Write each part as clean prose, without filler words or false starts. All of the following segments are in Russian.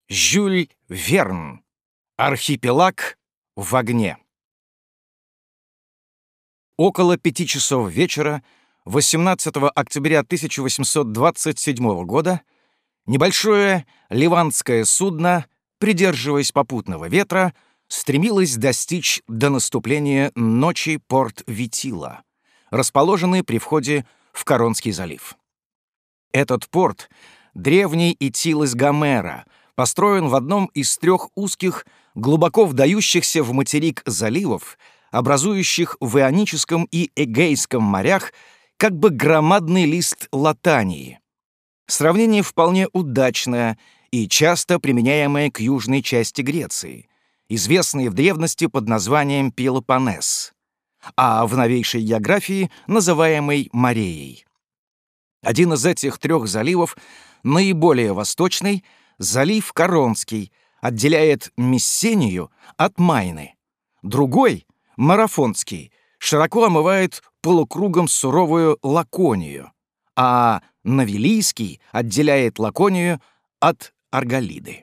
Жюль Верн. Архипелаг в огне. Около 5 часов вечера 18 октября 1827 года небольшое ливанское судно, придерживаясь попутного ветра, стремилось достичь до наступления ночи порт Витила, расположенный при входе в Коронский залив. Этот порт, древний Итил из Гомера, построен в одном из 3 узких, глубоко вдающихся в материк заливов, образующих в Ионическом и Эгейском морях как бы громадный лист латании. Сравнение вполне удачное и часто применяемое к южной части Греции, известной в древности под названием Пелопоннес, а в новейшей географии называемой Мореей. Один из этих 3 заливов, наиболее восточный, залив Коронский, отделяет Мессению от Майны. Другой, Марафонский, широко омывает полукругом суровую Лаконию, а Навилийский отделяет Лаконию от Арголиды.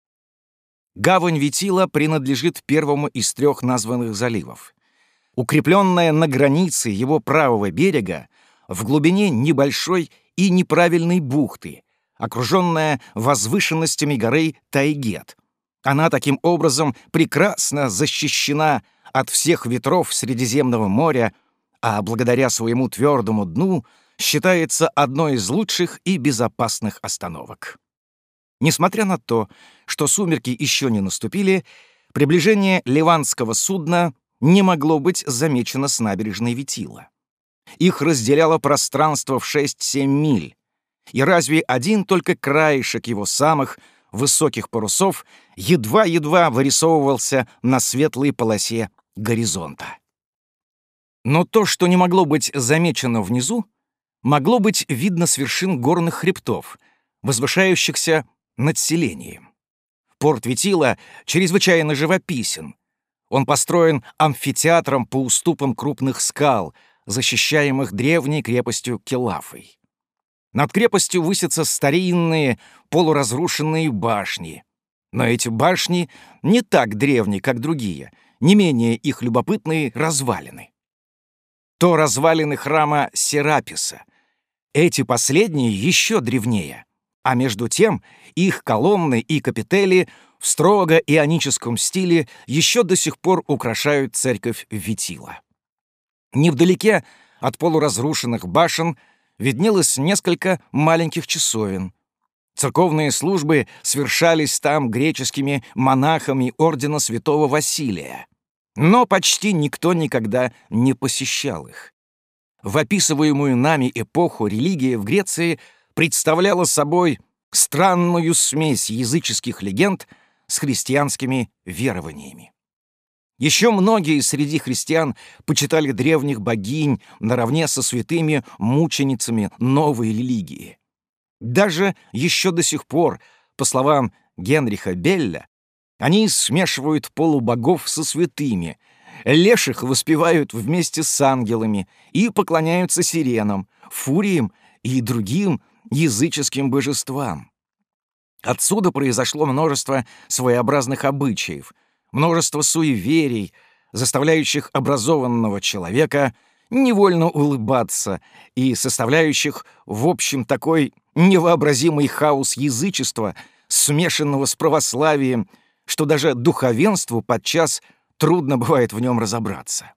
Гавань Витила принадлежит первому из 3 названных заливов. Укрепленная на границе его правого берега, в глубине небольшой и неправильной бухты, окруженная возвышенностями горы Тайгет. Она таким образом прекрасно защищена от всех ветров Средиземного моря, а благодаря своему твердому дну считается одной из лучших и безопасных остановок. Несмотря на то, что сумерки еще не наступили, приближение ливанского судна не могло быть замечено с набережной Витила. Их разделяло пространство в 6-7 миль, и разве один только краешек его самых высоких парусов едва-едва вырисовывался на светлой полосе горизонта. Но то, что не могло быть замечено внизу, могло быть видно с вершин горных хребтов, возвышающихся над селением. Порт Витила чрезвычайно живописен. Он построен амфитеатром по уступам крупных скал, защищаемых древней крепостью Келафой. Над крепостью высятся старинные полуразрушенные башни. Но эти башни не так древни, как другие, не менее их любопытные развалины. То развалины храма Сераписа. Эти последние еще древнее, а между тем их колонны и капители в строго ионическом стиле еще до сих пор украшают церковь Витила. Невдалеке от полуразрушенных башен виднелось несколько маленьких часовен. Церковные службы совершались там греческими монахами ордена святого Василия, но почти никто никогда не посещал их. В описываемую нами эпоху религия в Греции представляла собой странную смесь языческих легенд с христианскими верованиями. Еще многие среди христиан почитали древних богинь наравне со святыми мученицами новой религии. Даже еще до сих пор, по словам Генриха Белля, они смешивают полубогов со святыми, леших воспевают вместе с ангелами и поклоняются сиренам, фуриям и другим языческим божествам. Отсюда произошло множество своеобразных обычаев, множество суеверий, заставляющих образованного человека невольно улыбаться и составляющих, в общем, такой невообразимый хаос язычества, смешанного с православием, что даже духовенству подчас трудно бывает в нем разобраться.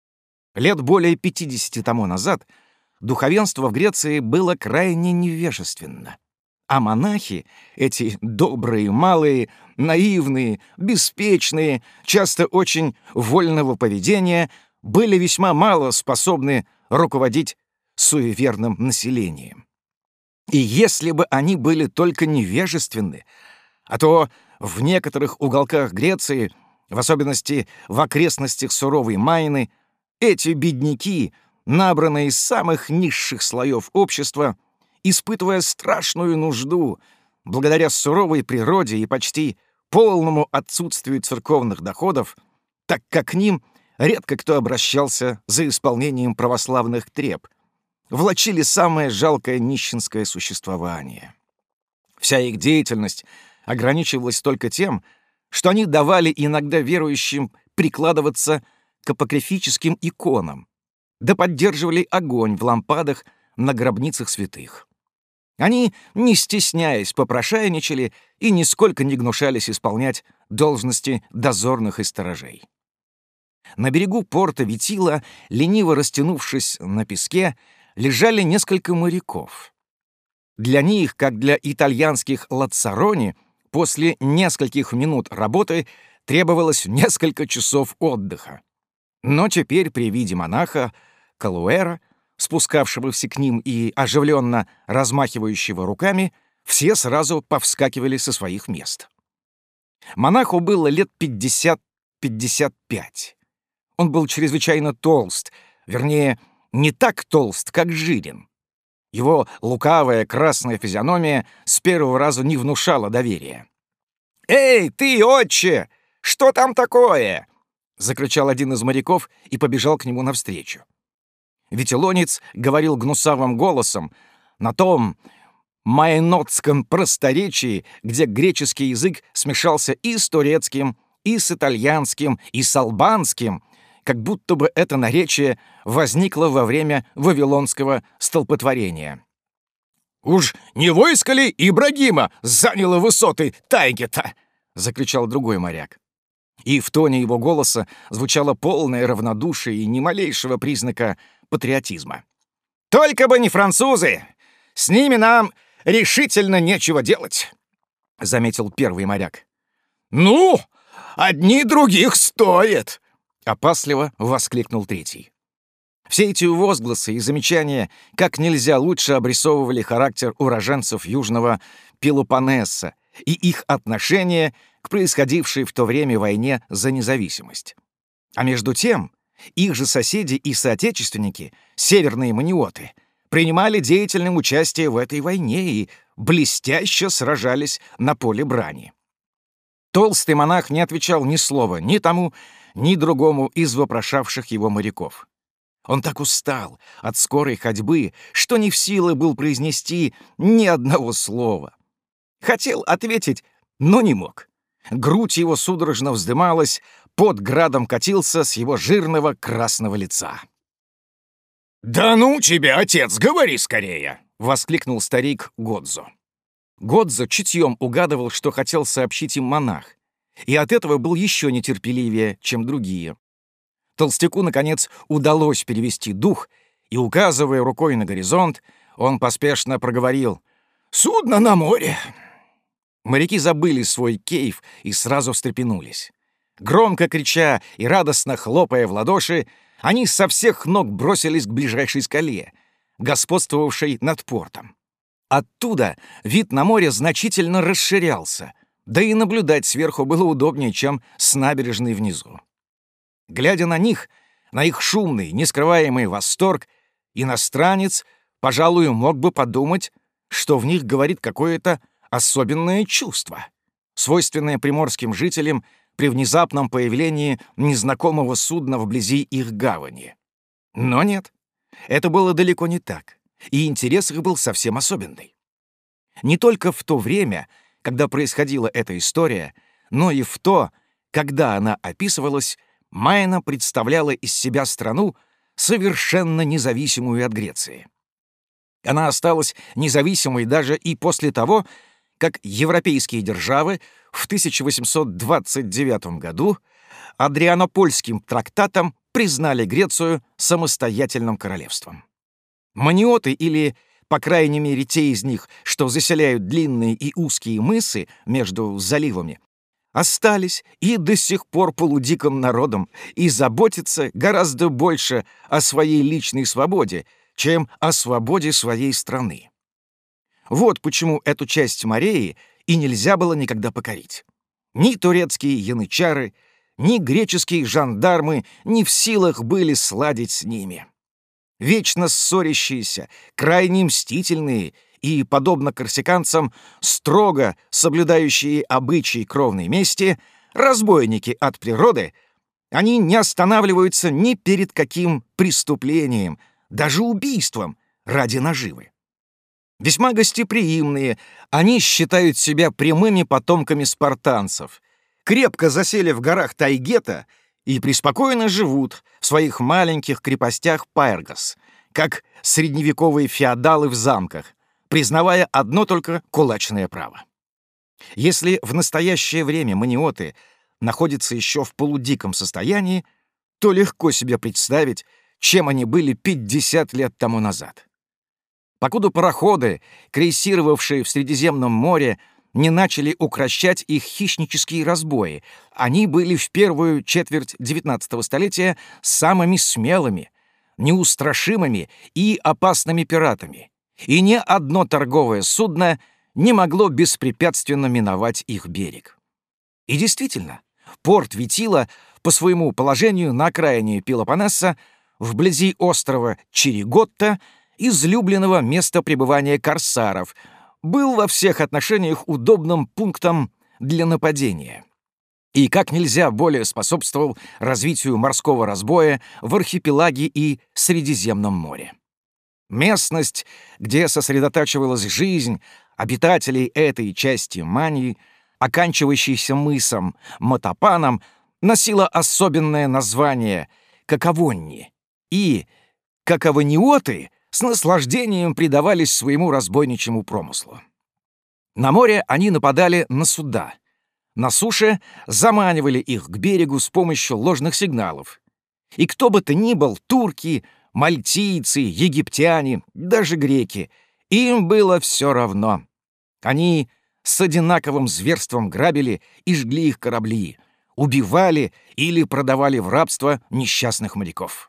Лет более 50 тому назад духовенство в Греции было крайне невежественно. А монахи, эти добрые, малые, наивные, беспечные, часто очень вольного поведения, были весьма мало способны руководить суеверным населением. И если бы они были только невежественны, а то в некоторых уголках Греции, в особенности в окрестностях суровой Майны, эти бедняки, набранные из самых низших слоев общества, испытывая страшную нужду, благодаря суровой природе и почти полному отсутствию церковных доходов, так как к ним редко кто обращался за исполнением православных треб, влачили самое жалкое нищенское существование. Вся их деятельность ограничивалась только тем, что они давали иногда верующим прикладываться к апокрифическим иконам, да поддерживали огонь в лампадах на гробницах святых. Они, не стесняясь, попрошайничали и нисколько не гнушались исполнять должности дозорных и сторожей. На берегу порта Витила, лениво растянувшись на песке, лежали несколько моряков. Для них, как для итальянских лацарони, после нескольких минут работы требовалось несколько часов отдыха. Но теперь при виде монаха Калуэра, спускавшегося к ним и оживленно размахивающего руками, все сразу повскакивали со своих мест. Монаху было лет 50-55. Он был чрезвычайно толст, вернее, не так толст, как жирен. Его лукавая красная физиономия с первого раза не внушала доверия. «Эй, ты, отче! Что там такое?» — закричал один из моряков и побежал к нему навстречу. Витилонец говорил гнусавым голосом на том майнотском просторечии, где греческий язык смешался и с турецким, и с итальянским, и с албанским, как будто бы это наречие возникло во время вавилонского столпотворения. «Уж не войско ли Ибрагима заняло высоты Тайгета?» — закричал другой моряк. И в тоне его голоса звучало полное равнодушие и ни малейшего признака патриотизма. «Только бы не французы! С ними нам решительно нечего делать!» — заметил первый моряк. «Ну, одни других стоят!» — опасливо воскликнул третий. Все эти возгласы и замечания как нельзя лучше обрисовывали характер уроженцев Южного Пелопоннеса и их отношение к происходившей в то время войне за независимость. А между тем, их же соседи и соотечественники, северные маниоты, принимали деятельное участие в этой войне и блестяще сражались на поле брани. Толстый монах не отвечал ни слова ни тому, ни другому из вопрошавших его моряков. Он так устал от скорой ходьбы, что не в силах был произнести ни одного слова. Хотел ответить, но не мог. Грудь его судорожно вздымалась, пот градом катился с его жирного красного лица. «Да ну тебя, отец, говори скорее!» — воскликнул старик Годзо. Годзо чутьем угадывал, что хотел сообщить им монах, и от этого был еще нетерпеливее, чем другие. Толстяку, наконец, удалось перевести дух, и, указывая рукой на горизонт, он поспешно проговорил: «Судно на море!» Моряки забыли свой кейф и сразу встрепенулись. Громко крича и радостно хлопая в ладоши, они со всех ног бросились к ближайшей скале, господствовавшей над портом. Оттуда вид на море значительно расширялся, да и наблюдать сверху было удобнее, чем с набережной внизу. Глядя на них, на их шумный, нескрываемый восторг, иностранец, пожалуй, мог бы подумать, что в них говорит какое-то особенное чувство, свойственное приморским жителям при внезапном появлении незнакомого судна вблизи их гавани. Но нет, это было далеко не так, и интерес их был совсем особенный. Не только в то время, когда происходила эта история, но и в то, когда она описывалась, Майна представляла из себя страну, совершенно независимую от Греции. Она осталась независимой даже и после того, как европейские державы в 1829 году Адрианопольским трактатом признали Грецию самостоятельным королевством. Маниоты, или, по крайней мере, те из них, что заселяют длинные и узкие мысы между заливами, остались и до сих пор полудиким народом и заботятся гораздо больше о своей личной свободе, чем о свободе своей страны. Вот почему эту часть Мореи и нельзя было никогда покорить. Ни турецкие янычары, ни греческие жандармы не в силах были сладить с ними. Вечно ссорящиеся, крайне мстительные и, подобно корсиканцам, строго соблюдающие обычаи кровной мести, разбойники от природы, они не останавливаются ни перед каким преступлением, даже убийством ради наживы. Весьма гостеприимные, они считают себя прямыми потомками спартанцев, крепко засели в горах Тайгета и преспокойно живут в своих маленьких крепостях Пайргос, как средневековые феодалы в замках, признавая одно только кулачное право. Если в настоящее время маниоты находятся еще в полудиком состоянии, то легко себе представить, чем они были 50 лет тому назад. Покуда пароходы, крейсировавшие в Средиземном море, не начали укрощать их хищнические разбои, они были в первую четверть XIX столетия самыми смелыми, неустрашимыми и опасными пиратами, и ни одно торговое судно не могло беспрепятственно миновать их берег. И действительно, порт Витила по своему положению на окраине Пелопоннеса, вблизи острова Чириготта, излюбленного места пребывания корсаров, был во всех отношениях удобным пунктом для нападения и как нельзя более способствовал развитию морского разбоя в архипелаге и Средиземном море. Местность, где сосредотачивалась жизнь обитателей этой части Мании, оканчивающейся мысом Матапаном, носила особенное название Каковонни, и каковониоты с наслаждением предавались своему разбойничьему промыслу. На море они нападали на суда, на суше заманивали их к берегу с помощью ложных сигналов. И кто бы то ни был, турки, мальтийцы, египтяне, даже греки, им было все равно. Они с одинаковым зверством грабили и жгли их корабли, убивали или продавали в рабство несчастных моряков.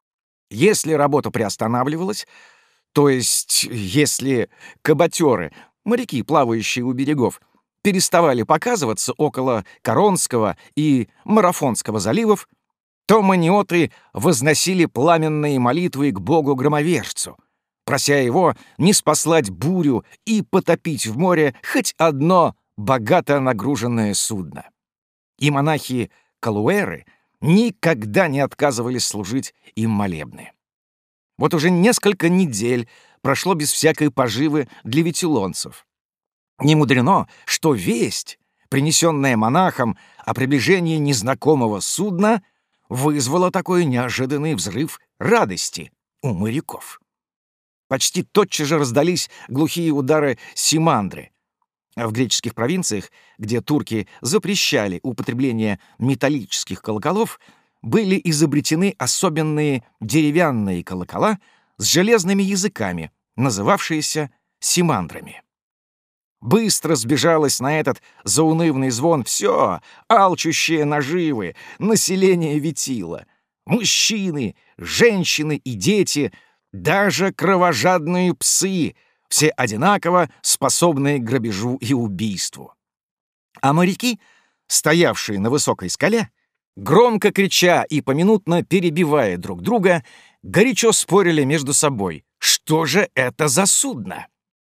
Если работа приостанавливалась, то есть если каботеры, моряки, плавающие у берегов, переставали показываться около Коронского и Марафонского заливов, то маниоты возносили пламенные молитвы к богу-громовержцу, прося его ниспослать бурю и потопить в море хоть одно богато нагруженное судно. И монахи-калуэры никогда не отказывались служить им молебны. Вот уже несколько недель прошло без всякой поживы для витилонцев. Не мудрено, что весть, принесенная монахом о приближении незнакомого судна, вызвала такой неожиданный взрыв радости у моряков. Почти тотчас же раздались глухие удары симандры. А в греческих провинциях, где турки запрещали употребление металлических колоколов, были изобретены особенные деревянные колокола с железными языками, называвшиеся симандрами. Быстро сбежалось на этот заунывный звон все алчущее наживы, население Витила, мужчины, женщины и дети, даже кровожадные псы, все одинаково способные к грабежу и убийству. А моряки, стоявшие на высокой скале, громко крича и поминутно перебивая друг друга, горячо спорили между собой, что же это за судно.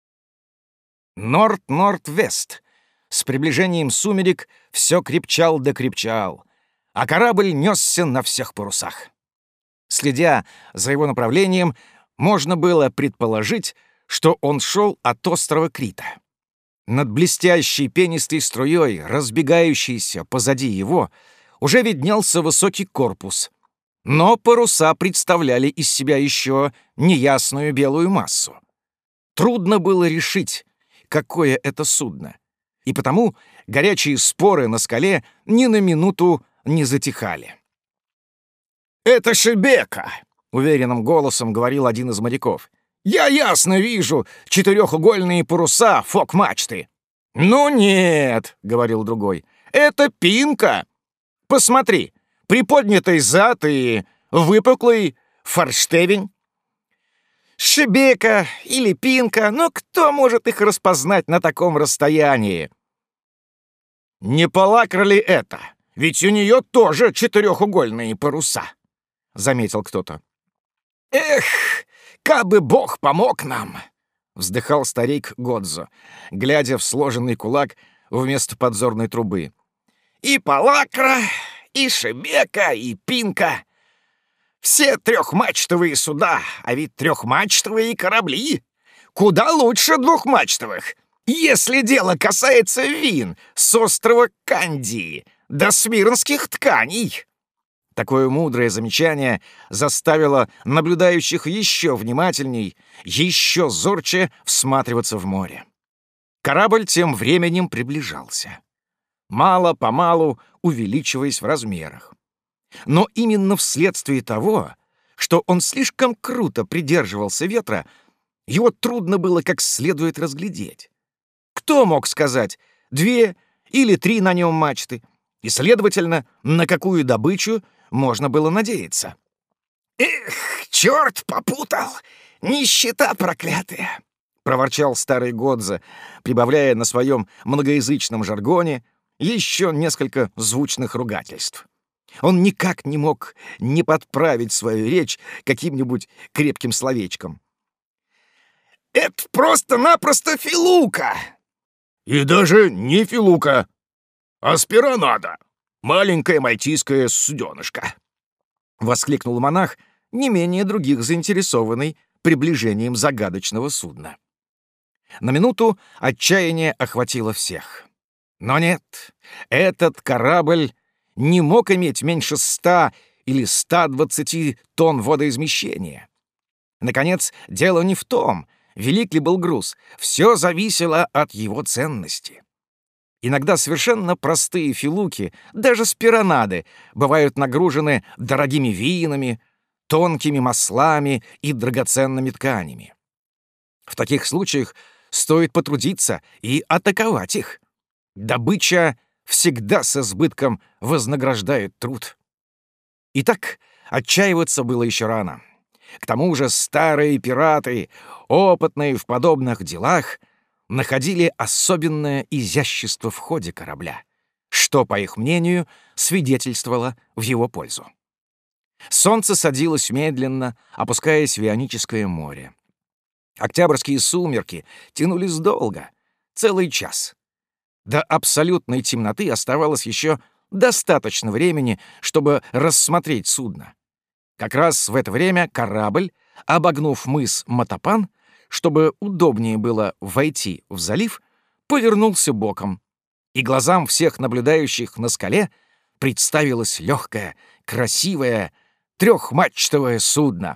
Норд-норд-вест. С приближением сумерек все крепчал да крепчал, а корабль несся на всех парусах. Следя за его направлением, можно было предположить, что он шел от острова Крита. Над блестящей пенистой струей, разбегающейся позади его, уже виднелся высокий корпус, но паруса представляли из себя еще неясную белую массу. Трудно было решить, какое это судно, и потому горячие споры на скале ни на минуту не затихали. «Это Шебека!» — уверенным голосом говорил один из моряков. «Я ясно вижу четырехугольные паруса фок-мачты». «Ну нет», — говорил другой, — «это пинка. Посмотри, приподнятый зад и выпуклый форштевень». Шебека или пинка, но кто может их распознать на таком расстоянии? «Не палакра ли это? Ведь у нее тоже четырехугольные паруса», — заметил кто-то. «Эх, кабы Бог помог нам!» — вздыхал старик Годзо, глядя в сложенный кулак вместо подзорной трубы. «И палакра, и шебека, и пинка. Все трехмачтовые суда, а ведь трехмачтовые корабли. куда лучше двухмачтовых, если дело касается вин с острова Кандии до смирнских тканей». Такое мудрое замечание заставило наблюдающих еще внимательней, еще зорче всматриваться в море. Корабль тем временем приближался, мало-помалу увеличиваясь в размерах. Но именно вследствие того, что он слишком круто придерживался ветра, его трудно было как следует разглядеть. Кто мог сказать 2 или 3 на нем мачты, и, следовательно, на какую добычу можно было надеяться? «Эх, черт попутал! Нищета проклятая!» — проворчал старый Годзе, прибавляя на своем многоязычном жаргоне еще несколько звучных ругательств. Он никак не мог не подправить свою речь каким-нибудь крепким словечком. «Это просто-напросто филука!» «И даже не филука, а спиронада, маленькое мальтийское суденышко!» — воскликнул монах, не менее других заинтересованный приближением загадочного судна. На минуту отчаяние охватило всех. Но нет, этот корабль не мог иметь меньше 100 или 120 тонн водоизмещения. Наконец, дело не в том, велик ли был груз, все зависело от его ценности. Иногда совершенно простые филуки, даже спиронады, бывают нагружены дорогими винами, тонкими маслами и драгоценными тканями. В таких случаях стоит потрудиться и атаковать их. Добыча всегда с избытком вознаграждает труд. Итак, отчаиваться было еще рано. К тому же старые пираты, опытные в подобных делах, находили особенное изящество в ходе корабля, что, по их мнению, свидетельствовало в его пользу. Солнце садилось медленно, опускаясь в Ионическое море. Октябрьские сумерки тянулись долго, целый час. До абсолютной темноты оставалось еще достаточно времени, чтобы рассмотреть судно. Как раз в это время корабль, обогнув мыс Матапан, чтобы удобнее было войти в залив, повернулся боком, и глазам всех наблюдающих на скале представилось легкое, красивое, трехмачтовое судно.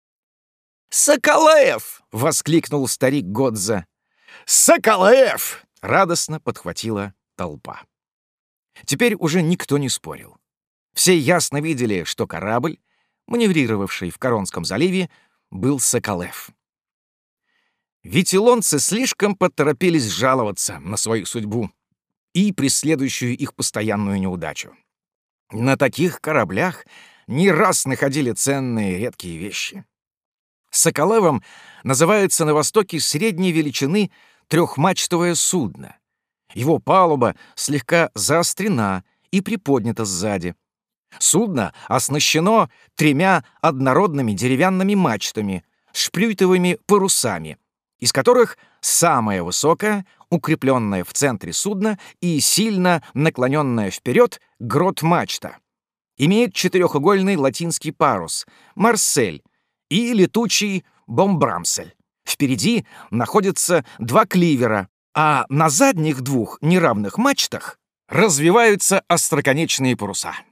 «Соколев!» — воскликнул старик Годзе. «Соколев!» — радостно подхватила толпа. Теперь уже никто не спорил. Все ясно видели, что корабль, маневрировавший в Коронском заливе, был Соколев. Витилонцы слишком поторопились жаловаться на свою судьбу и преследующую их постоянную неудачу. На таких кораблях не раз находили ценные редкие вещи. Соколевом называется на Востоке средней величины трехмачтовое судно. Его палуба слегка заострена и приподнята сзади. Судно оснащено 3 однородными деревянными мачтами, шплюйтовыми парусами, из которых самая высокая, укрепленная в центре судна и сильно наклоненная вперед грот-мачта. Имеет 4-угольный латинский парус — «Марсель» и летучий «Бомбрамсель». Впереди находятся 2 кливера, а на задних 2 неравных мачтах развиваются остроконечные паруса.